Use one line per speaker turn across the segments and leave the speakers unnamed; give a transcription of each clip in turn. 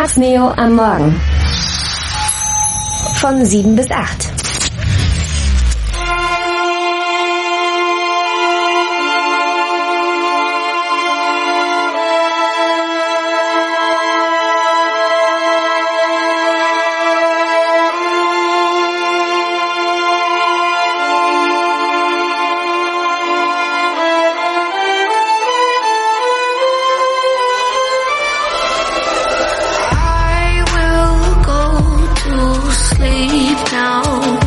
Max Neo am Morgen. Von 7 bis 8.
Sleep now.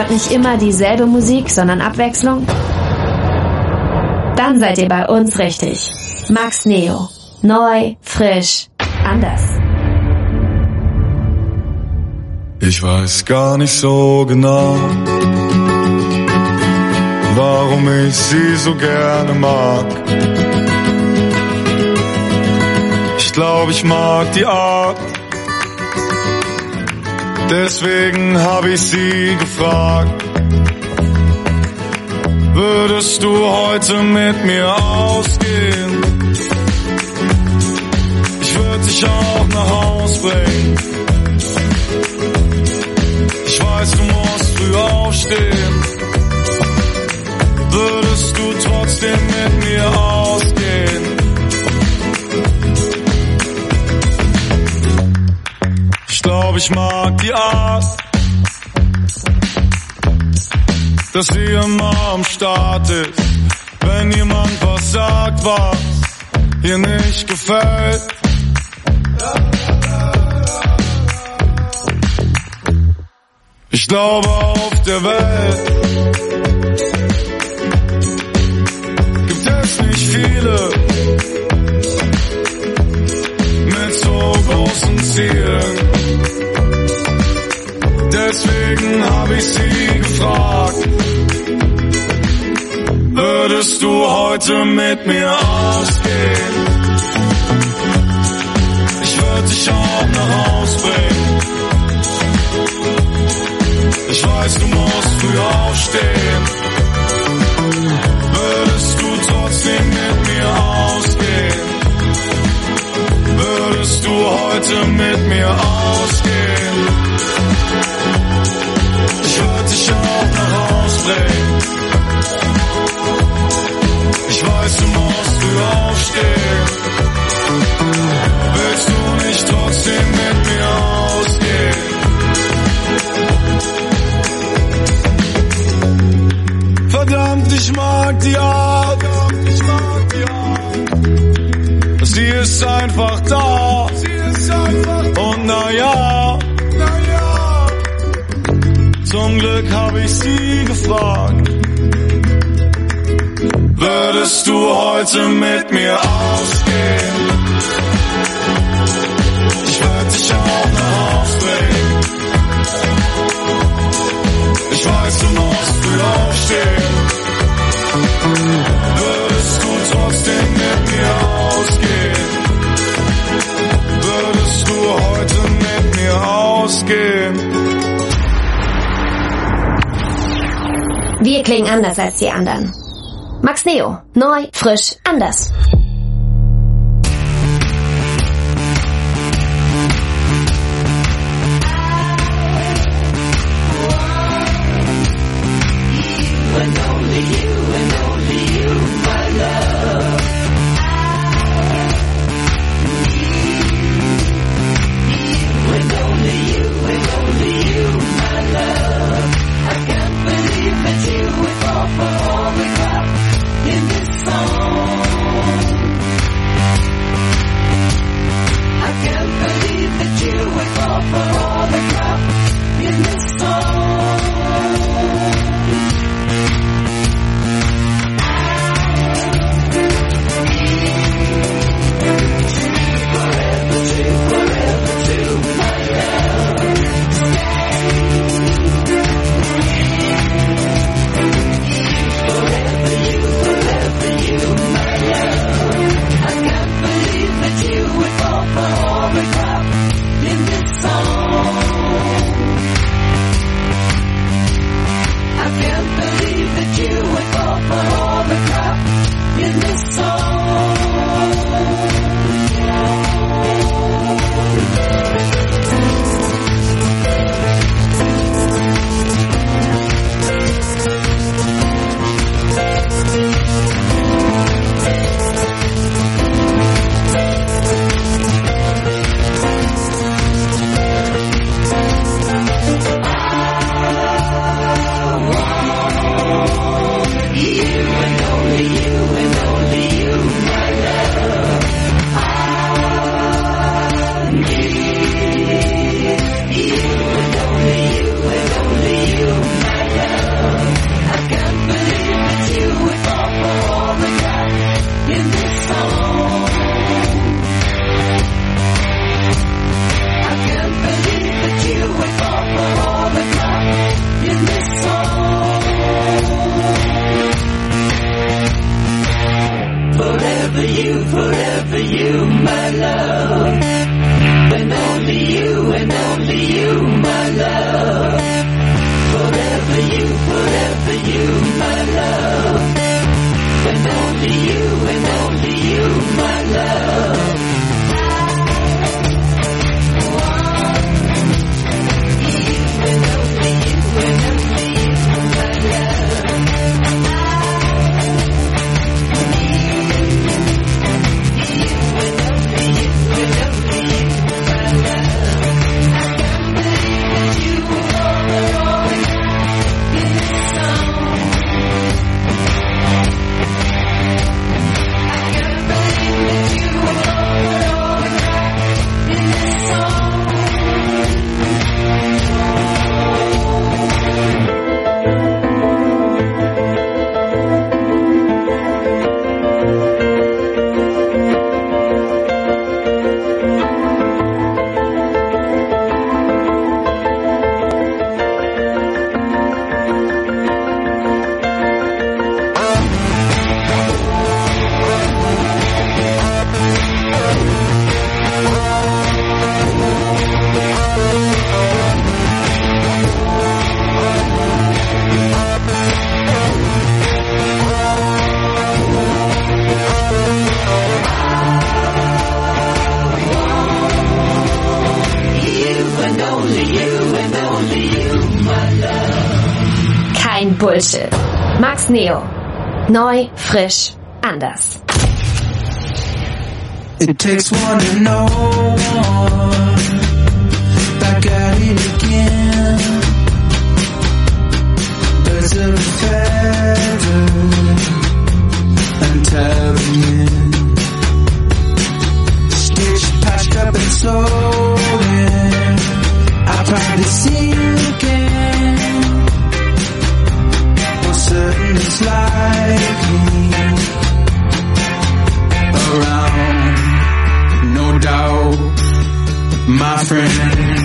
hört nicht immer dieselbe Musik, sondern Abwechslung? Dann seid ihr bei uns richtig. Max Neo. Neu, frisch, anders.
Ich weiß gar nicht so genau, warum ich sie so gerne mag. Ich glaube, ich mag die Art, deswegen habe ich sie gefragt. Würdest du heute mit mir ausgehen? Ich würde dich auch nach Haus bringen. Ich weiß, du musst früh aufstehen. Würdest du trotzdem mit mir ausgehen? Ich glaube, ich mag die Art, dass sie immer am Start ist, wenn jemand was sagt, was ihr nicht gefällt. Ich glaube, auf der Welt gibt es nicht viele mit so großen Zielen. Deswegen habe ich sie gefragt, würdest du heute mit mir ausgehen? Ich würde dich auch nach Haus bringen. Ich weiß, du musst früh aufstehen. Würdest du trotzdem mit mir ausgehen? Würdest du heute mit mir ausgehen? Ich würde dich auch nach Haus bringen. Ich weiß, du musst früh aufstehen. Willst du nicht trotzdem mit mir ausgehen? Verdammt, ich mag die Art. Sie ist einfach da. Und naja, zum Glück habe ich sie gefragt. Würdest du heute mit mir ausgehen? Ich würde dich auch nach Haus bringen. Ich weiß, du musst früh aufstehen. Würdest du trotzdem mit mir ausgehen? Würdest du heute mit mir ausgehen?
Wir klingen anders als die anderen. Max Neo. Neu, frisch, anders.
In this song you, my love. And only you, my love. Forever you, my love. And only you, my love.
Bullshit. Max Neo. Neu, frisch, anders.
It takes one to know one. Back at it again. Birds of a feather and tearing in. Stitched, patched up and sold in. I'll probably see you again. Certain it's likely around, no doubt, my friend.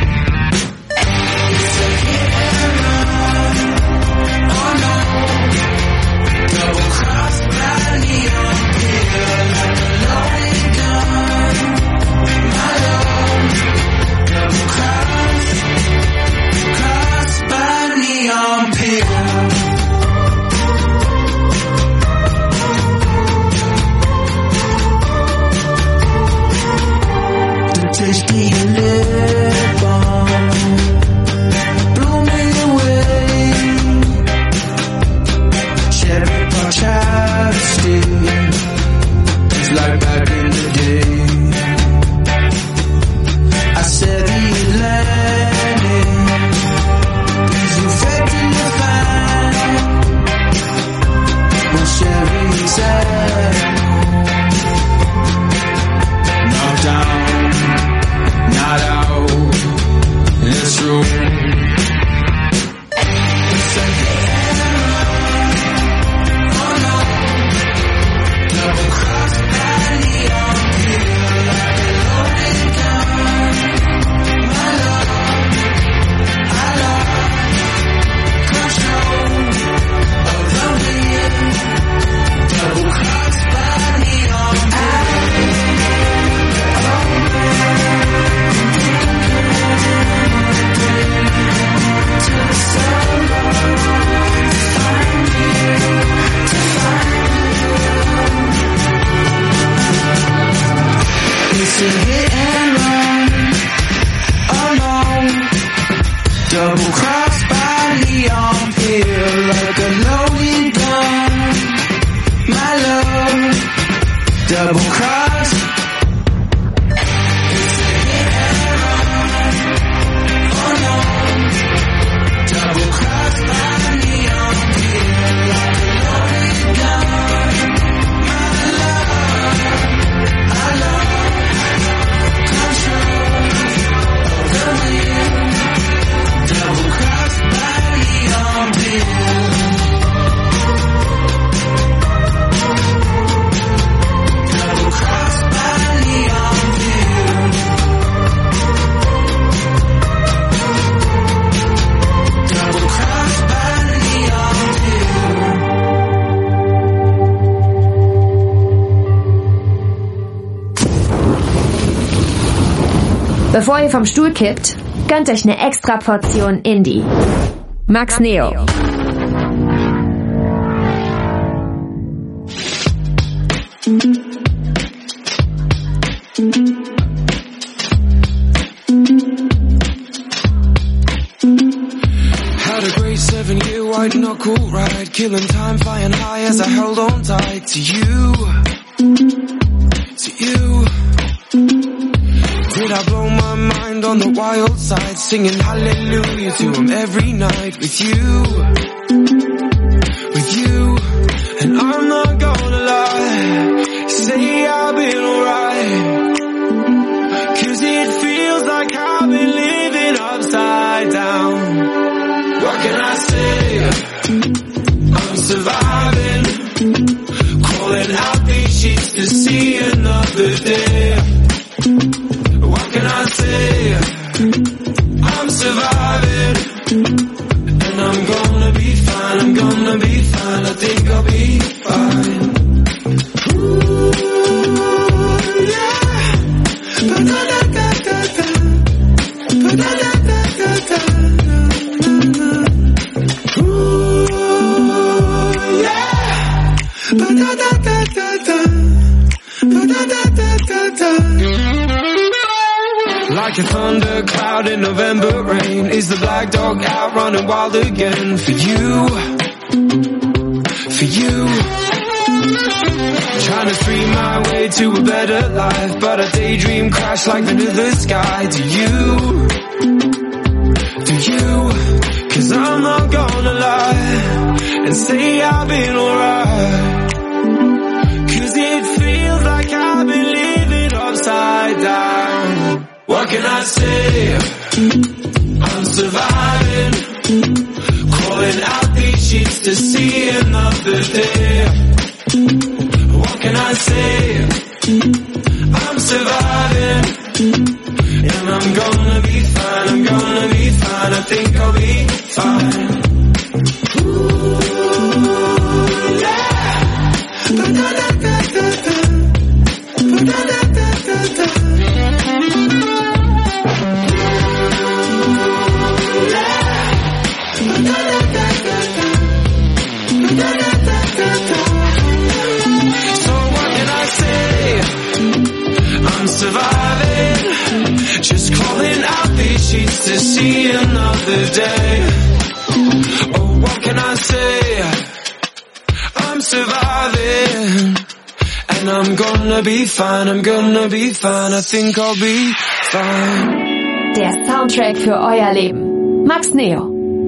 It's a hit and run, oh no, double cross by neon pill like a loaded gun, my love, double cross by neon pill. Tasty lip balm, blooming away. Cherry pop chapstick, it's like back in the day. I said the Atlantic is effectively fine when Sherry's at knocked down. Not out, it's true. It's a hit and run, oh no. Double cross by neon pill like a loaded gun. My love, I love control of the wind. Double cross by neon pill. It's a hit and run, oh no. Double cross by neon pill like a loaded gun. My love, double cross. It's a hit and run, oh no. Double cross by neon pill like a loaded gun. My love, I love.
Bevor ihr vom Stuhl kippt, gönnt euch eine extra Portion Indie. Max Neo.
Had a great 7-year white knuckle ride, killing time, flying high as I held on tight to you. To you. Did I blow my mind on the wild side, singing hallelujah to him every night with you. With you. And I'm not gonna lie, say I've been alright, 'cause it feels like I've been living upside down. What can I say? I'm surviving, crawling out these sheets to see another day. What can I say? I'm surviving, and I'm gonna be fine, I'm gonna be fine, I think I'll be fine. Ooh, yeah. Ba-da-da-da-da-da. Ba-da-da-da-da-da. Ooh, yeah. Ba-da-da-da-da-da. Ba-da-da-da-da-da. Like a thundercloud in November rain, is the black dog out running wild again for you, for you. Trying to free my way to a better life, but a daydream crashed like into the sky. To you, 'cause I'm not gonna lie and say I've been alright, 'cause it feels like I've been living upside down. What can I say? I'm surviving, crawling out these sheets to see another day. What can I say? I'm surviving, and I'm gonna be fine, I'm gonna be fine, I think I'll be fine. Ooh, yeah. Ba-da-da-da-da-da. Ba-da-da-da-da-da. I'm surviving, just crawling out these sheets to see another day. Oh, what can I say? I'm surviving, and I'm gonna be fine, I'm gonna be fine, I think I'll be fine.
Der Soundtrack für euer Leben. Max Neo.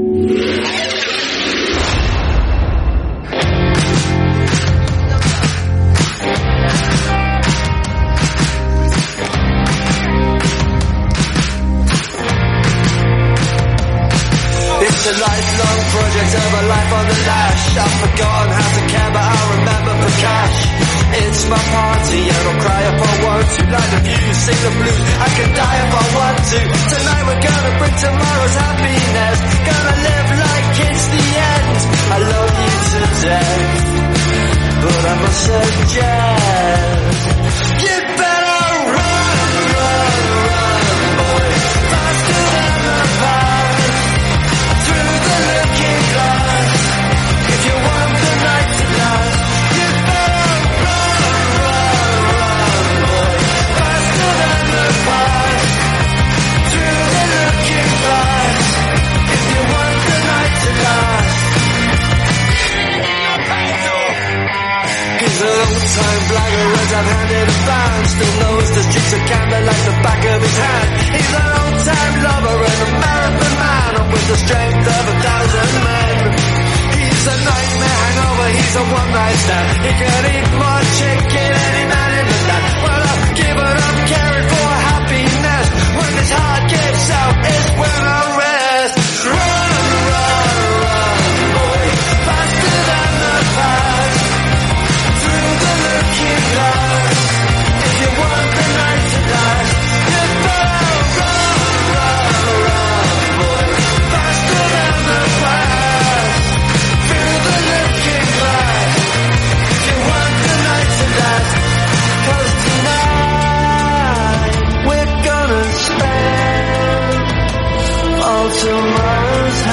It's a lifelong project of a life on the lash. I've forgotten how to care, but I'll remember for cash. It's my party and I'll cry if I want to. Light the views, sing the blues, I can die if I want to. Tonight we're gonna bring tomorrow's happiness. Gonna live like it's the end. I love you to death, but I must suggest you better run, run, run, boy, faster than the fire. Through the looking glass, if you want the night to last, you better run, run, run, boy, faster than the fire. Through the looking glass, if you want the night to last. He's an old-time blagger as I've handed a fan. Still knows the streets of Camden like the back of his hand. He's an old-time lover and a marathon man, and with the strength of 1,000 men. He's a nightmare hangover, he's a one-night stand. He can eat more chicken than any man in the land. Well, I've given up caring for happiness. When this heart gives out, it's when I rest. Run, run, run, boy, faster than the past. Through the looking glass, if you want the night to last, you better run, run, run, boy, faster than the past. Through the looking glass, if you want the night to last.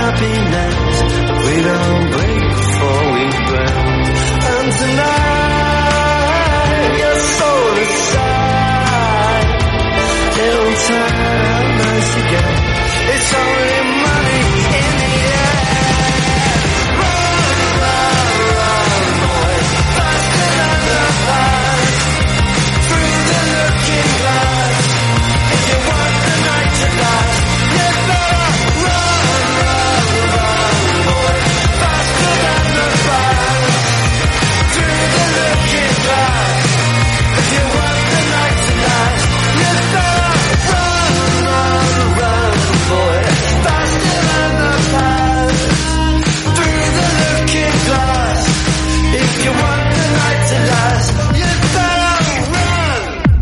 happiness. We don't break before we break. And tonight, your soul aside, it'll turn out nice again. It's only money in the air. Run, run, run, boy, faster than the flash. Through the looking glass. If you want the night to last, you better run, run, run, boy, faster than the flash. Through the looking glass. If you want the night to last, you better run, run, run, boy, faster than the flash. Through the looking glass. If you want the night to last, you better run.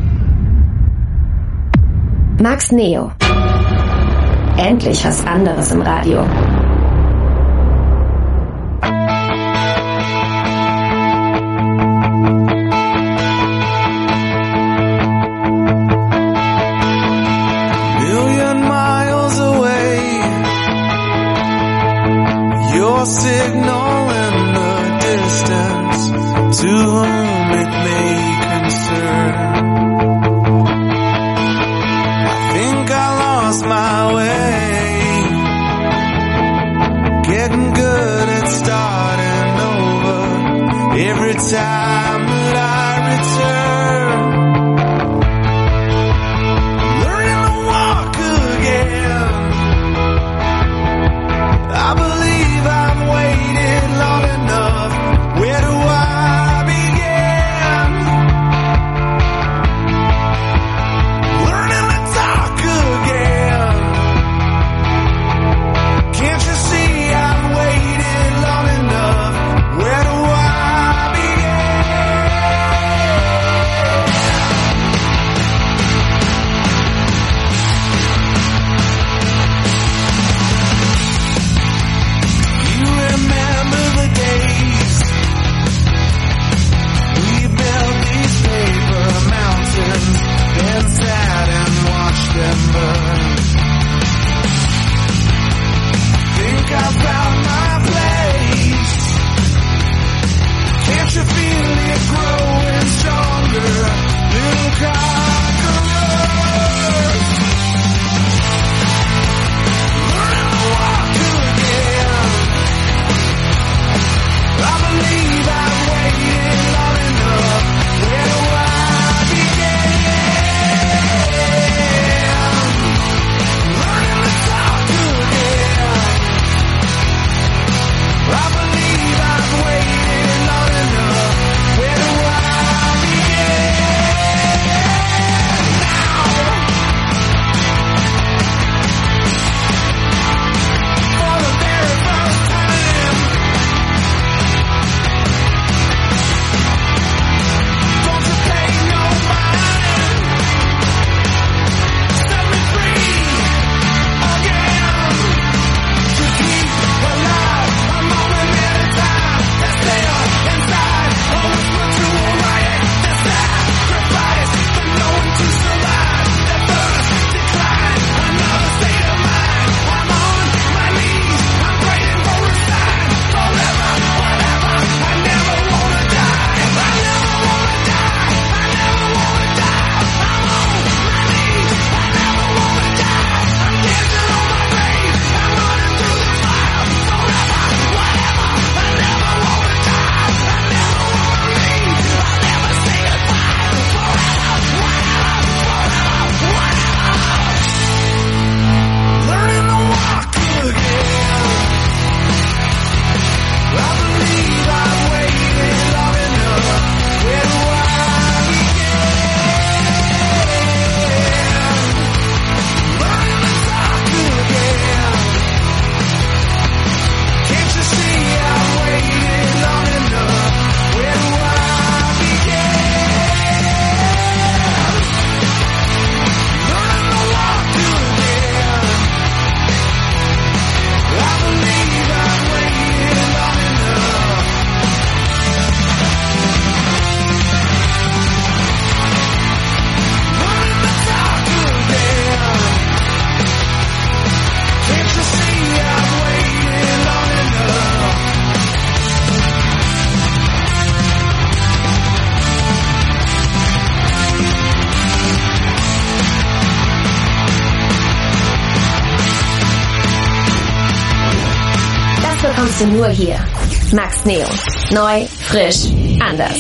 Max Neo. Endlich was anderes im Radio.
Million miles away, your signal in the distance, to whom it may concern. I think I lost my way.
bekommst du nur hier. Max Neo. Neu, frisch, anders.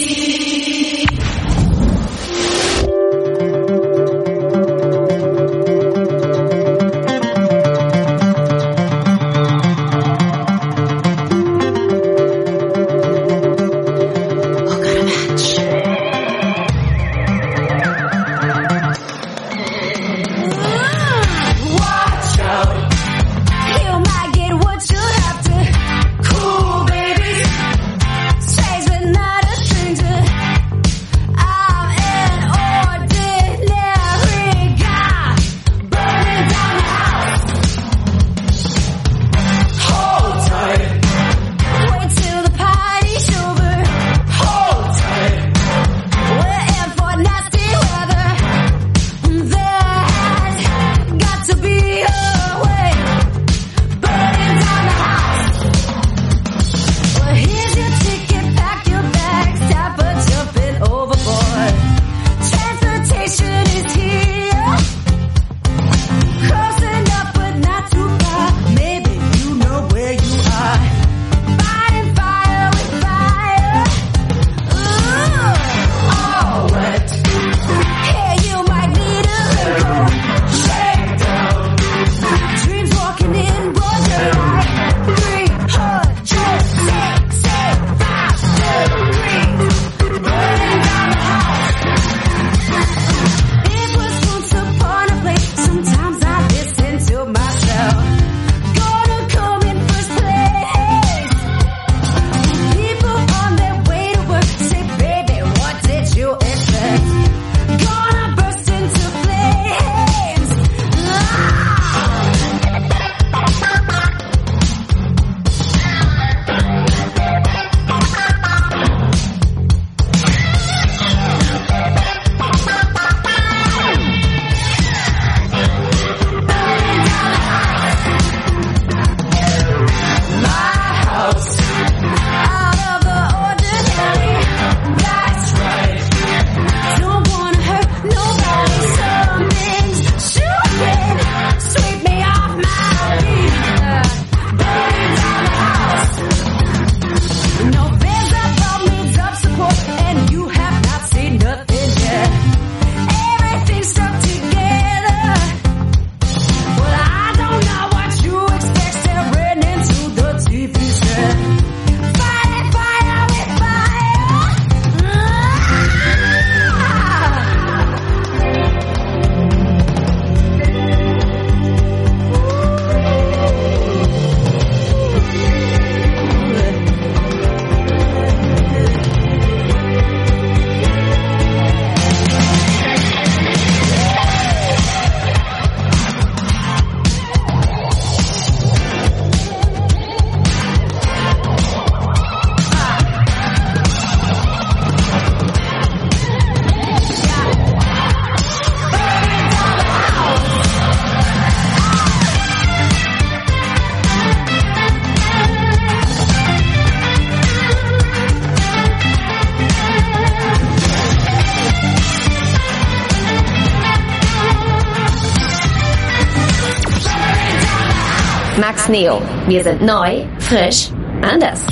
Max Neo. Wir sind neu, frisch, anders.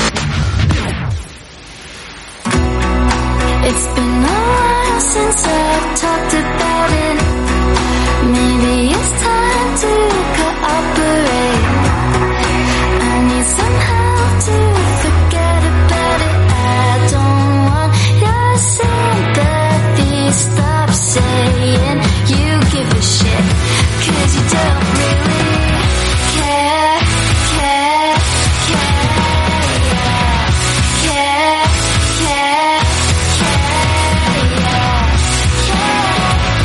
It's been a while since I've talked about it. Maybe it's time to cooperate. I need some help to forget about it. I don't want your sympathy. Stop saying you give a shit, 'cause you don't really care, care, care, yeah. Care, care, care, yeah. Care,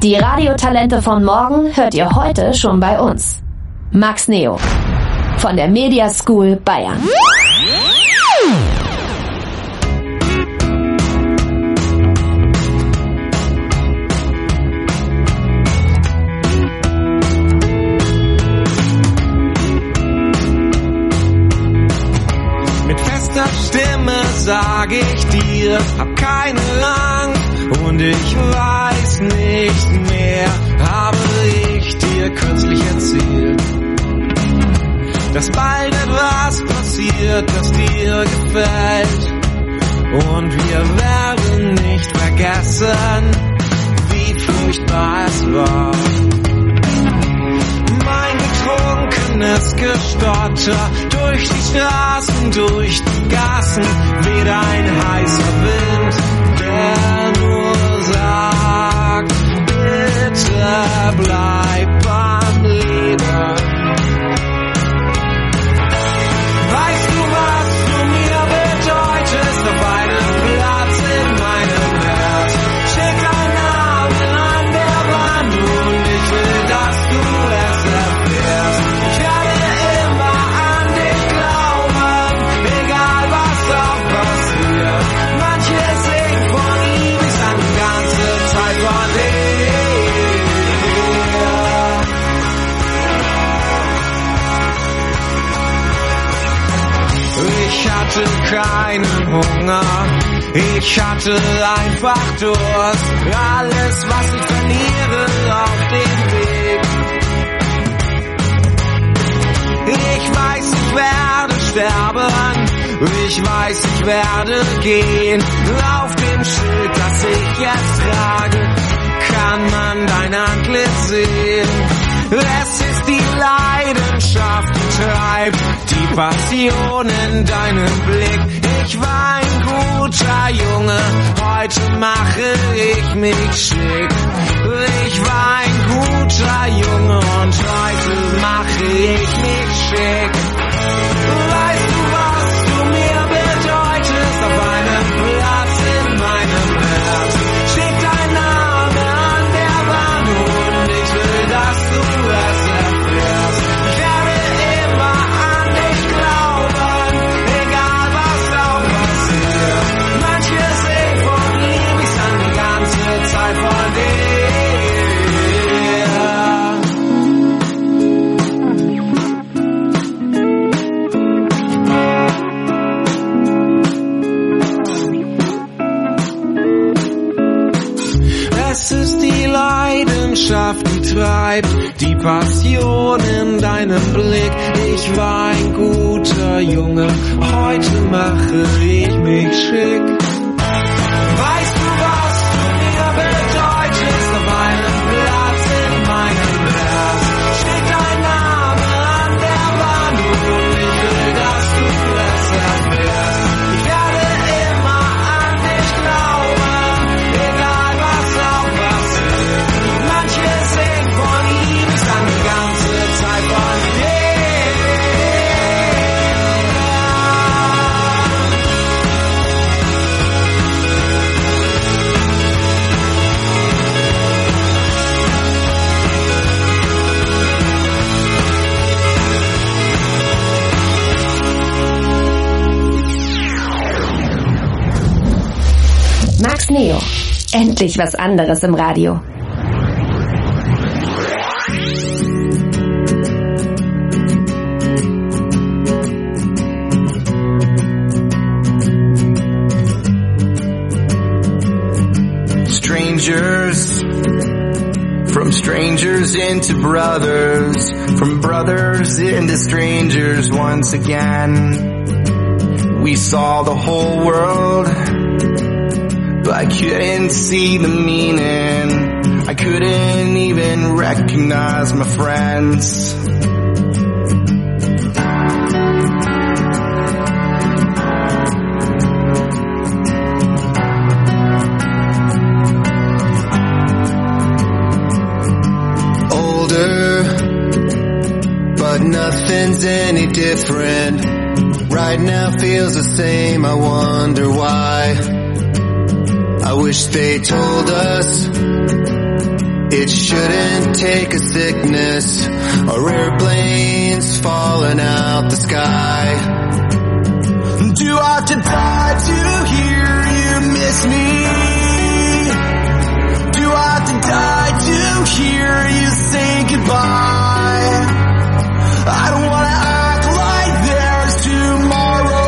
Die Radiotalente von morgen hört ihr heute schon bei uns. Max Neo von der Media School Bayern.
Mit fester Stimme sag ich dir, hab keine Angst und ich weiß nicht mehr, habe ich dir kürzlich erzählt, dass bald etwas passiert, das dir gefällt und wir werden nicht vergessen, wie furchtbar es war. Mein betrunkenes Gestotter durch die Straßen, durch die Gassen, weht ein heißer Wind, der nur sagt, bitte bleib beim Leben. Weißt du, was du mir bedeutest, auf einem Platz in meinem Herz? Steht dein Name an der Wand und ich will, dass du es erfährst. Ich werde immer an dich glauben, egal was auch passiert. Manche singen von ihm, ich sang die ganze Zeit von dir. Ich hatte keinen Hunger, ich hatte einfach Durst. Alles, was ich verliere auf dem Weg. Ich weiß, ich werde sterben, ich weiß, ich werde gehen. Auf dem Schild, das ich jetzt trage, kann man dein Antlitz sehen. Es ist die Leidenschaft, die treibt, die Passion in deinem Blick. Ich war ein guter Junge, heute mache ich mich schick. Ich war ein guter Junge und heute mache ich mich schick. Weißt du, was du mir bedeutest, auf einem Platz in meinem Herz? Steht dein Name an der Wand und ich will, dass du es erfährst. Ich werde immer an dich glauben, egal was auch passiert. Manche singen von Liebe, ich sang die ganze Zeit von dir. Es ist die Leidenschaft, die treibt, die Passion in deinem Blick. Ich war ein guter Junge, heute mache ich mich schick. Weißt du, was du mir bedeutest, auf einem Platz in meinem Herz? Steht dein Name an der Wand und ich will, dass du es erfährst. Ich werde immer an dich glauben, egal was auch passiert. Manche singen von ihm, ich sang die ganze Zeit von dir.
Max Neo. Endlich was anderes im Radio.
Strangers, from strangers into brothers, from brothers into strangers once again. We saw the whole world, but I couldn't see the meaning. I couldn't even recognize my friends. Older, but nothing's any different. Right now feels the same, I wonder why. I wish they told us It shouldn't take a sickness or airplanes falling out the sky. Do I have to die to hear you miss me? Do I have to die to hear you say goodbye? I don't wanna act like there's tomorrow.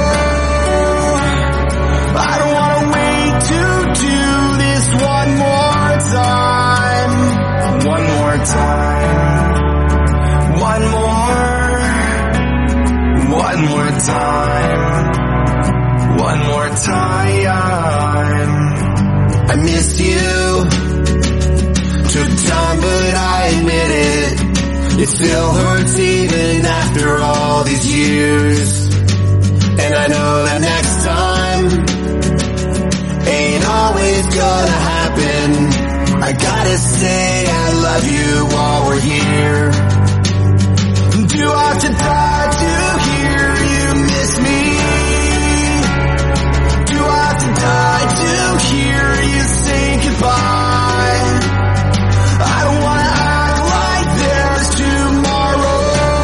I don't wanna wait to do this one more time. One more time. One more. One more time. One more time. I miss you. Took time, but I admit it. It still hurts even after all these years. And I know that next time ain't always gonna happen. I gotta say I love you while we're here. Do I have to die to hear you miss me? Do I have to die to hear you say goodbye? I don't wanna act like there's tomorrow.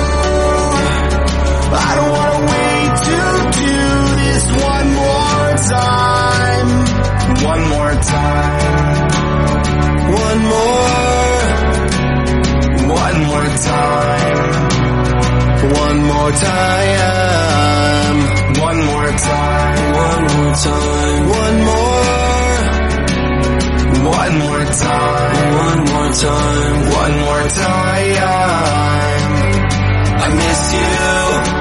I don't wanna wait to do this one more time. One more time. One more. One more time. One more time. One more time. One more time. One more. One more time. One more time. One more time. I miss you.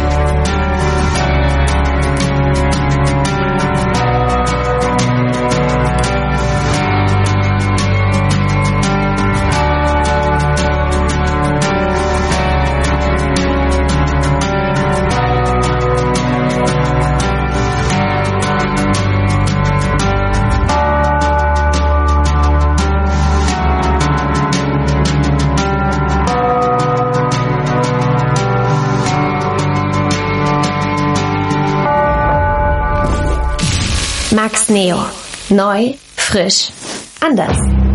Max Neo. Neu, frisch, anders.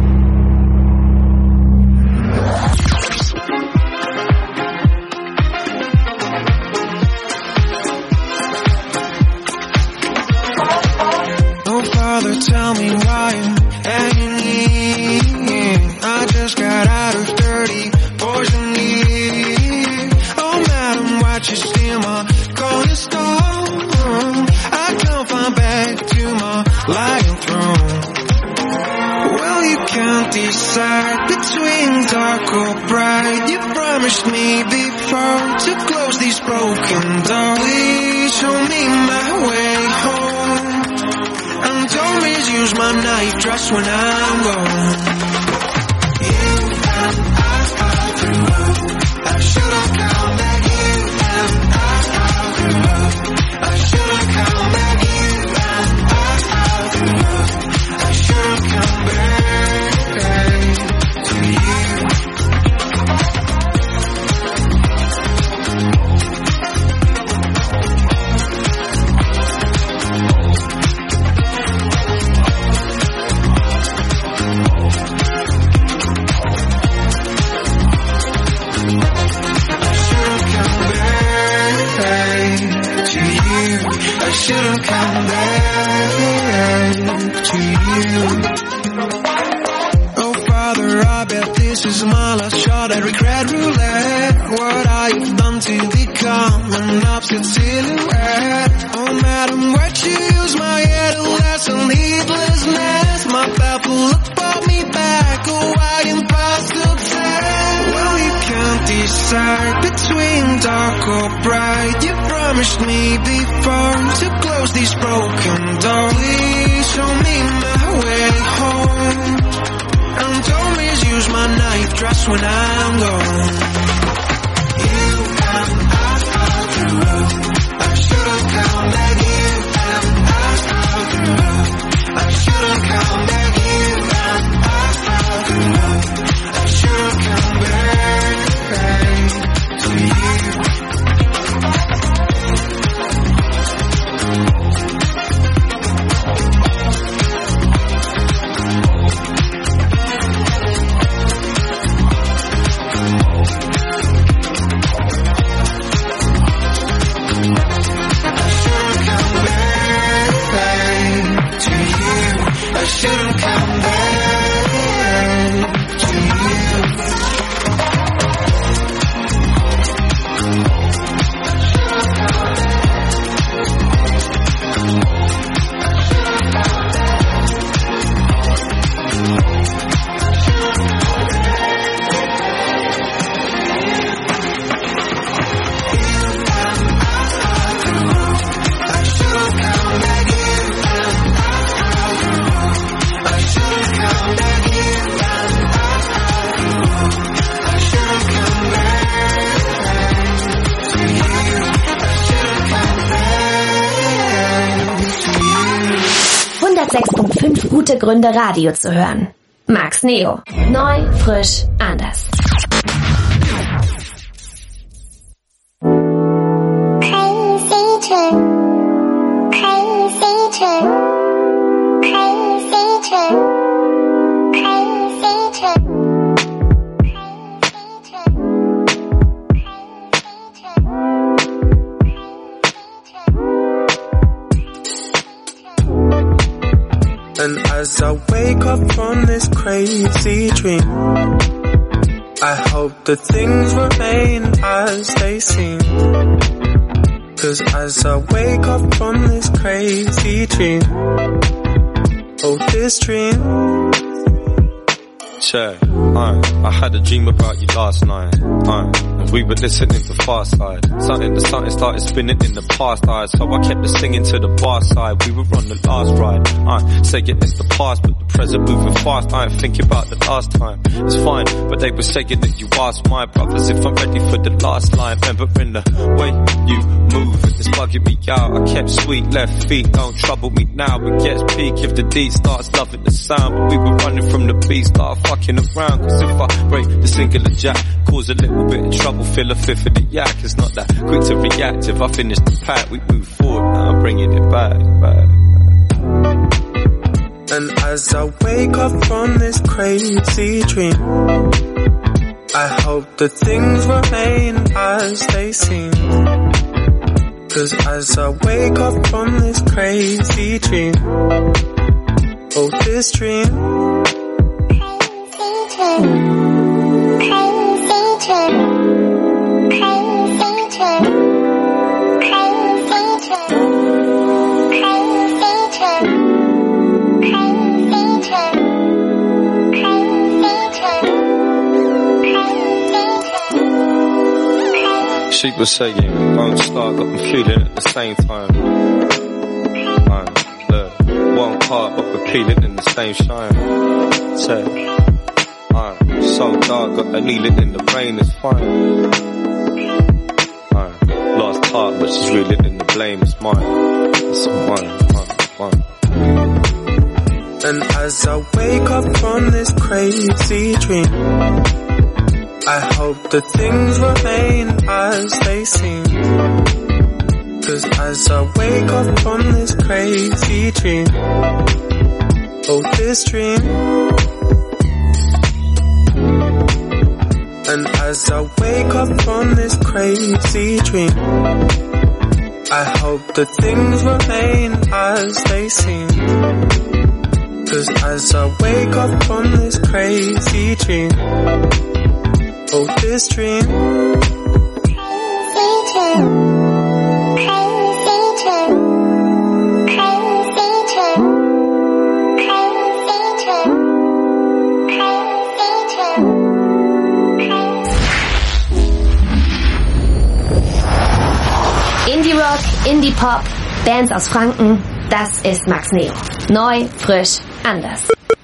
Oh, Father, tell me why I'm hanging. I just got out of dirty poison years. Oh, madam, watch you steal my cornerstone. I can't find back to my lying throne. Well, you can't decide between dark or bright. You promised me before to close these broken doors. Please show me my way home. And don't misuse my night dress when I'm gone. You and I grew up. I should've come back. You and I grew up. I should've come back. You and I grew up. I should've come back to you. Should've come back to you. Oh, Father, I bet this is my last shot at regret roulette. What I've done to become an opposite silhouette. Oh, madam, why'd you use my adolescent needlessness? My path will look brought me back. Oh, why impossible test? Well, you can't decide between dark or bright. You promised me before to close these broken doors. Please show me my way home. And don't misuse my night dress when I'm gone. You and I grew up. I should've come back. You and I grew up. I should've come back. You and I grew up. I should've come back to you.
gute Gründe, Radio zu hören. Max Neo. Neu, frisch, anders.
And as I wake up from this crazy dream, I hope that things remain as they seem. 'Cause as I wake up from this crazy dream, oh this dream.
Check, I had a dream about you last night, and we were listening to Far Side. Something started spinning in the past eyes, so I kept singing to the bar side. We were on the last ride, saying it's the past, but the present moving fast. I ain't thinking about the last time. It's fine, but they were saying that you asked my brothers if I'm ready for the last line. Remembering the way you move, it's bugging me out. I kept sweet left feet, don't trouble me now. It gets peak if the D starts loving the sound. But we were running from the beat, start fucking around. 'Cause if I break the singular jack, cause a little bit of trouble, fill a fifth of the yak. It's not that quick to react. If I finish the pack, we move forward. Now I'm bringing it back.
And as I wake up from this crazy dream, I hope that things remain as they seem. 'Cause as I wake up from this crazy dream, oh this dream.
She was saying, don't start, got me feeling at the same time. Look, one part, but we're feeling in the same shine. Say, so dark, got a needle in the brain, it's fine. Lost heart, but she's reeling in the blame, it's mine. It's mine.
And as I wake up from this crazy dream, I hope that things remain as they seem. 'Cause as I wake up from this crazy dream, oh this dream. And as I wake up from this crazy dream, I hope that things remain as they seem. 'Cause as I wake up from this crazy dream, oh this dream.
Indie Rock, Indie Pop, Bands aus Franken, das ist Max Neo. Neu, frisch, anders.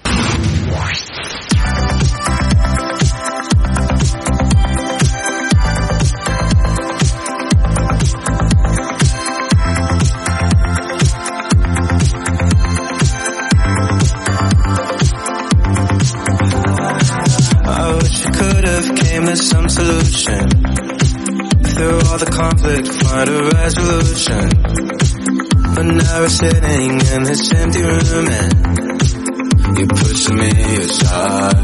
I wish I could have came to some solution. Through all the conflict, find a resolution. But now we're sitting in this empty room and you're pushing me aside.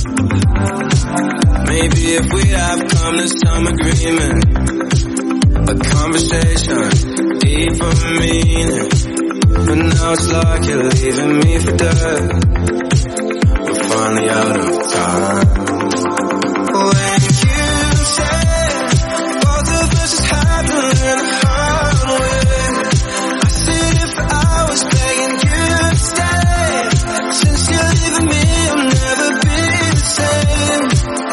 Maybe if we have come to some agreement, a conversation, deeper meaning. But now it's like you're leaving me for dead. We're finally out of time. When you said both of us is happening the hard way, I sit for hours begging you to stay. Since you're leaving me, I'll never be the same.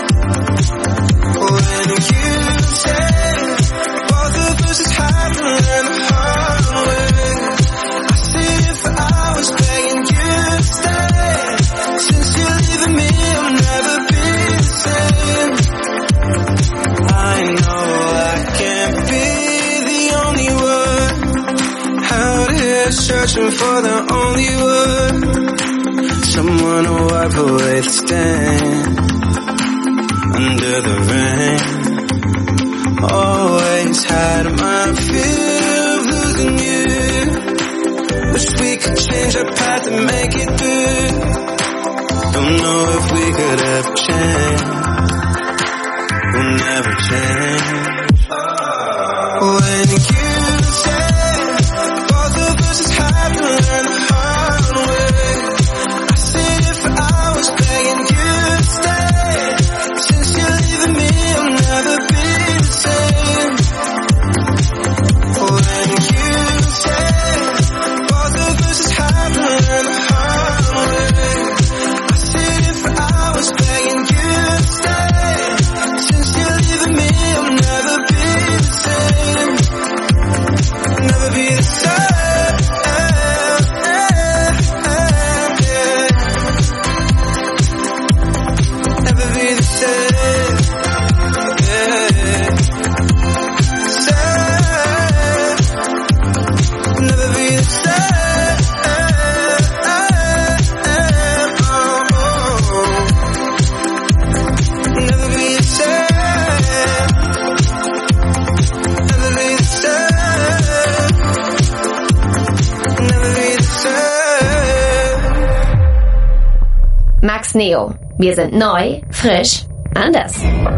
When you said both of us is happening the hard way, I sit for hours begging you to stay. Since you're leaving me, I'll never be the same. I know I can't be the only one out here searching for the only one.
someone to wipe away the stain under the rain. Always had my fear of losing you. Wish we could change our path and make it through. Don't know if we could ever change. We'll never change. When you say both of us just have to learn the hard way, I sit here for hours begging you to stay. Since you're leaving me, I'll never be the same. When you say both of us just have to learn the hard way, I sit here for hours begging you to stay. Since you're leaving me, I'll never be the same. Never be the same. Never be the same. Never be the same. Never be the same. Never be the same. Never be the same.
Max Neo. Wir sind neu, frisch, anders.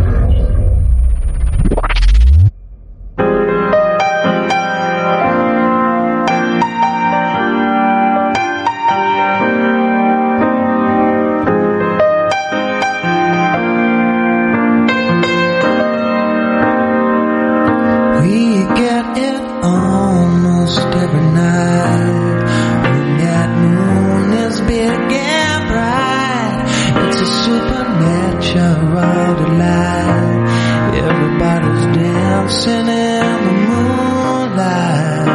We get it almost every night. When that moon is big and bright, it's a supernatural delight. Everybody's dancing in the moonlight.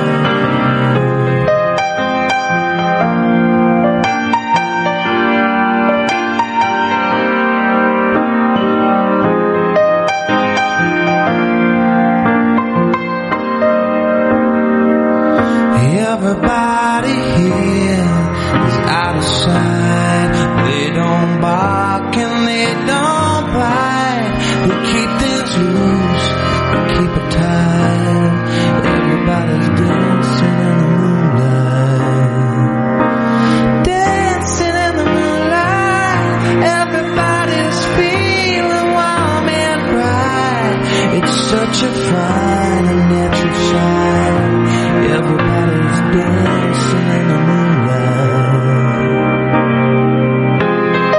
Everybody here is out of sight. They don't bark and they don't bite. They keep things loose, they keep it tight. Everybody's dancing in the moonlight. Dancing in the moonlight. Everybody's feeling warm and bright. It's such a fine and natural sight. Everybody's dancing in the moonlight.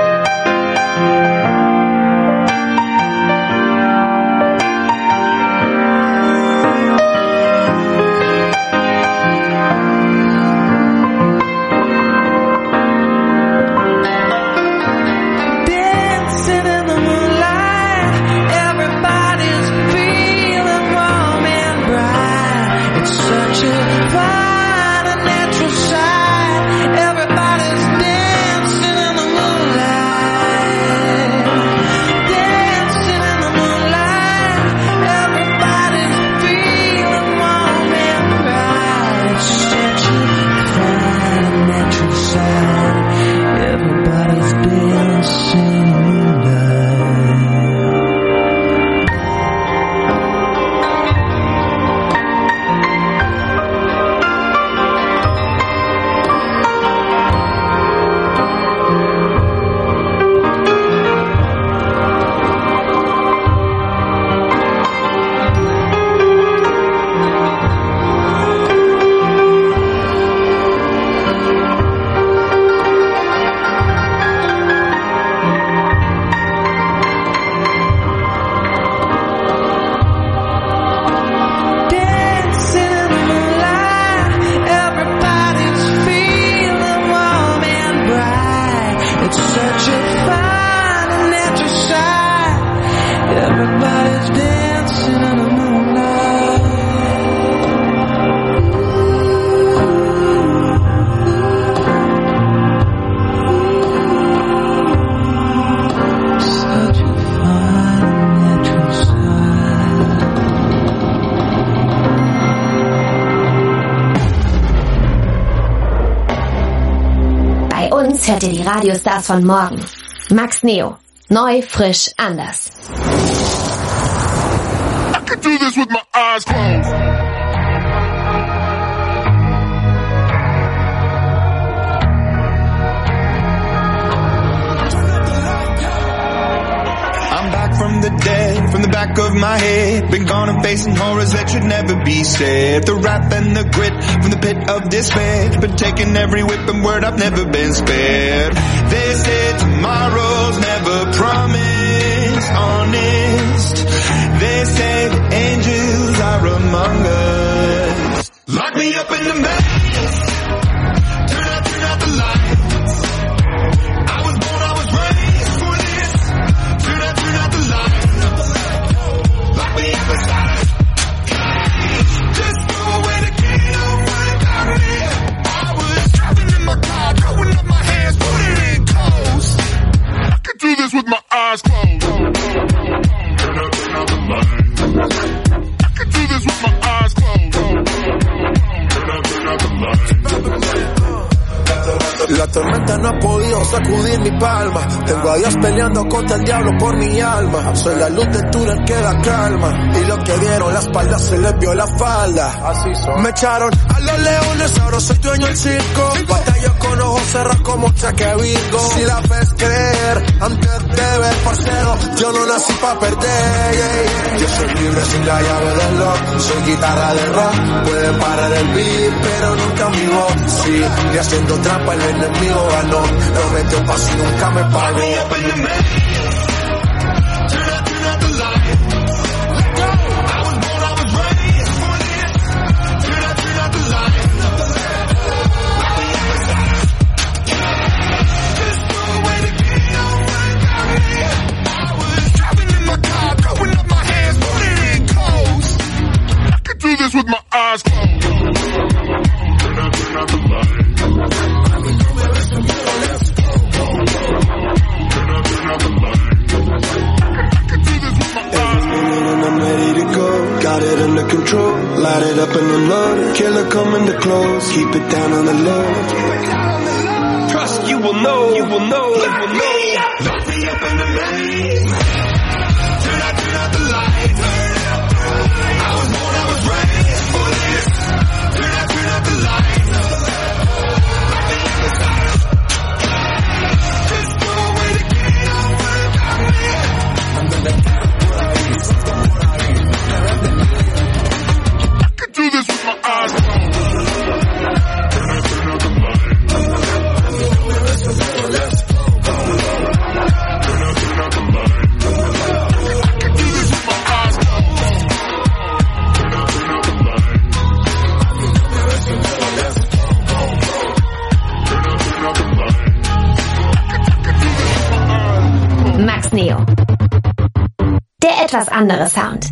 uns hört ihr die Radiostars von morgen. Max Neo. Neu, frisch, anders.
I could do this with my eyes closed.
I'm back from the dead, from the back of my head. Been gone and facing horrors that should never be said. The wrath and the grit from the pit of despair. Been taking every whip and word, I've never been spared. They say tomorrow's never promised, honest. They say the angels are among us. Lock me up in the maze. Turn out the lights. I was born, I was raised for this. Turn out the lights. Lock me up inside. Just throw away the key, don't worry about me. I was driving in my car, throwing up my hands, put it in close. I could do this with my eyes closed. Turn out the lights. I could do this with my eyes closed. Turn out the lights.
La tormenta no ha podido sacudir mi palma. Tengo a Dios peleando contra el diablo por mi alma. Soy la luz del túnel que da calma. Y los que dieron la espalda se les vio la falda. Así son. Me echaron a los leones, ahora soy dueño del circo. Batallo con ojos cerrados como Cheque Virgo. Si la ves creer, antes de ver parcero, yo no nací pa' perder. Yo soy libre sin la llave del lock. Soy guitarra de rock. Pueden parar el beat, pero nunca mi voz. Sí, y haciendo trampa el enemigo ganó. Lo metió paso y nunca me pagó.
Do this with my eyes closed. Turn out the light.
I'm ready to go, got it under control. Light it up and unload. Killer coming to close, keep it down on the low.
Trust you will know, you will know, you will know. Lock me up in the maze. Turn out the light. I was born, I was raised for this. Turn out the light. Just throw away the key, don't worry about me. I'm gonna
I could do this with my eyes closed. Turn out the light. Let's go. Turn out the light. I could do this with my eyes closed. Turn out the light. Let's go. Turn out the light. I could do this with my eyes closed.
Max Neo. Der etwas andere Sound.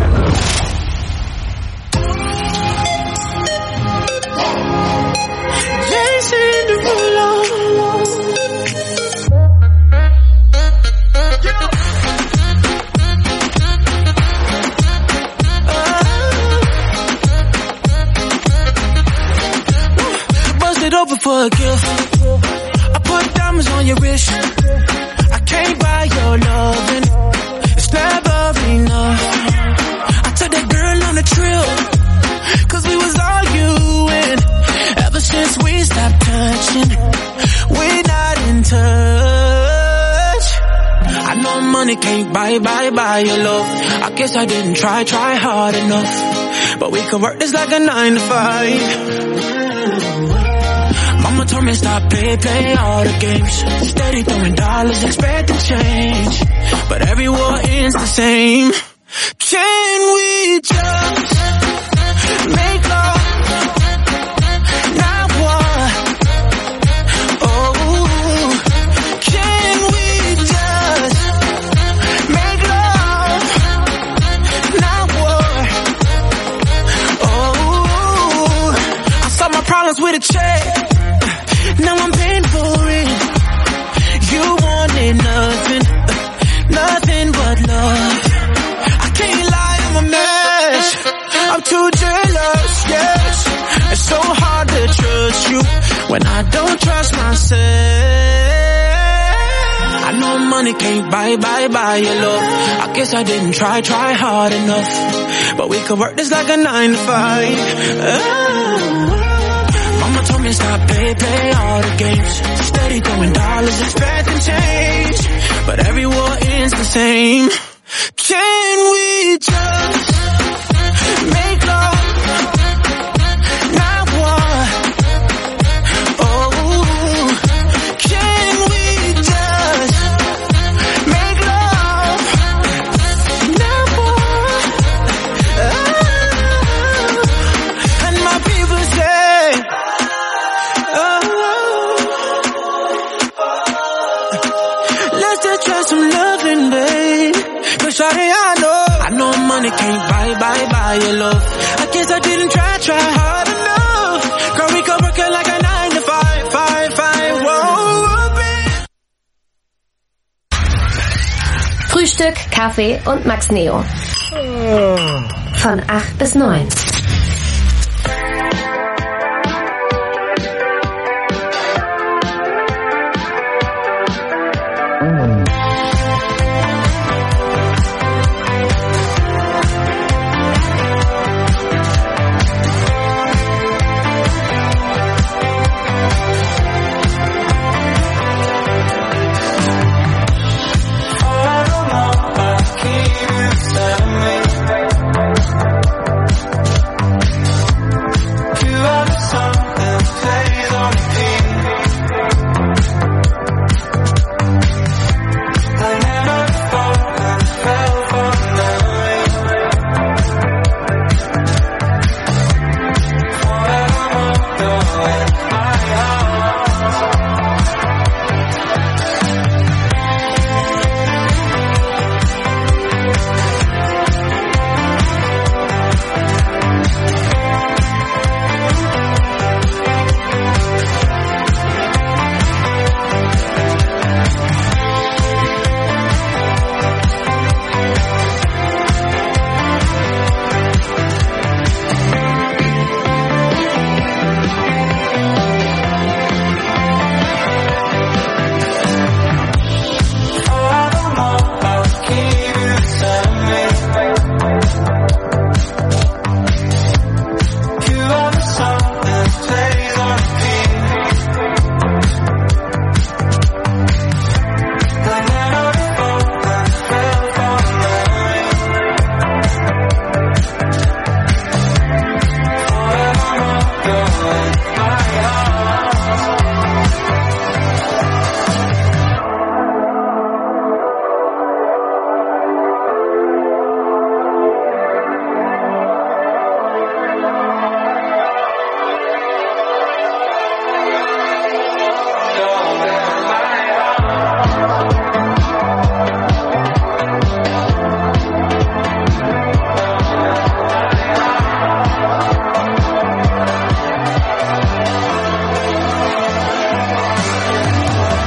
Over for a gift. I put diamonds on your wrist. I can't buy your loving. It's never enough. I took that girl on a trip, 'cause we was arguing. Ever since we stopped touching, we're not in touch. I know money can't buy your love. I guess I didn't try hard enough. But we can work this like a 9 to 5. Mama told me stop play all the games. Steady throwing dollars, expecting change. But every war ends the same. Can we just make love? Not war. Oh, can we just make love? Not war. Oh, I saw my problems with a check. Now I'm paying for it. You wanted nothing but love. I can't lie, I'm a mess. I'm too jealous, yes. It's so hard to trust you when I don't trust myself. I know money can't buy your love. I guess I didn't try hard enough. But we could work this like a 9 to 5. Mama told me stop play all the games. Steady throwing dollars, expecting change. But every war ends the same. Can we just make love? Not war. Oh, can we just make love? Not war. Oh, and my people say, oh, let's just try some loving, babe. Cause shawty, I know money can't buy your love. I guess I didn't try hard enough. Girl, we could work it like a 9 to 5. Whoa, babe.
Frühstück, Kaffee und Max Neo. Von 8 bis 9.